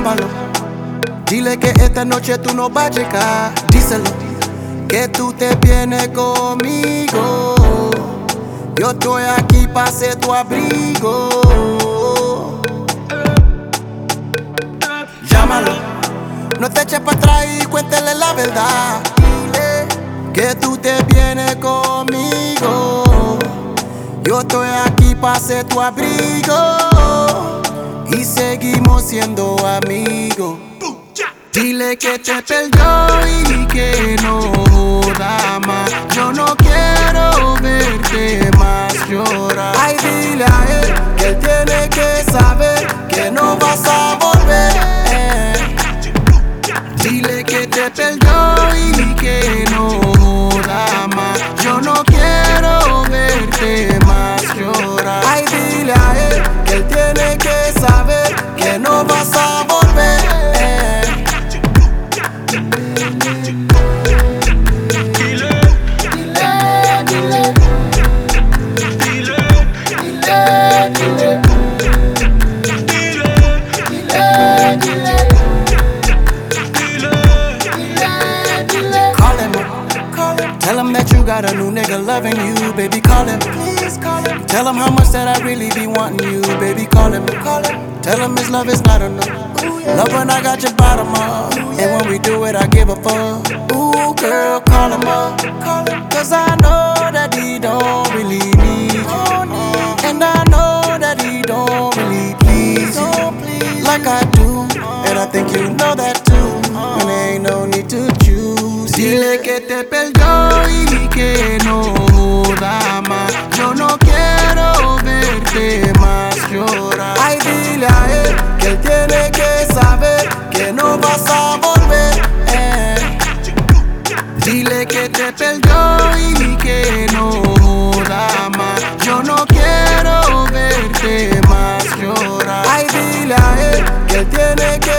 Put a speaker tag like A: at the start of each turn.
A: Llámalo, dile que esta noche tú no vas a llegar. Díselo, que tú te vienes conmigo. Yo estoy aquí para ser tu abrigo. Llámalo, no te eches para atrás y cuéntale la verdad. Dile que tú te vienes conmigo. Yo estoy aquí para ser tu abrigo y seguimos siendo amigos. Dile que te perdió y que no joda más. Yo no quiero verte más llorar. Ay, dile a él que él tiene que saber que no vas a volver. Dile que te perdió y que no joda más. Yo no quiero verte más llorar. Ay, dile a él que él tiene que saber que no vas a volver. Tell him that you got a new nigga loving you, baby, call him. Please call him. Tell him how much that I really be wanting you, baby, call him. Tell him his love is not enough. Love when I got your bottom up, and when we do it, I give a fuck. Ooh, girl, call him up, cause I know that he don't really need you. And I know that he don't really please you like I do, and I think you know that too. And there ain't no need to choose. Dile que te perdió y que no joda más. Yo no quiero verte más llorar. Ay, dile a él que él tiene que saber que no vas a volver. Dile que te perdió y que no joda más. Yo no quiero verte más llorar. Ay, dile a él que él tiene que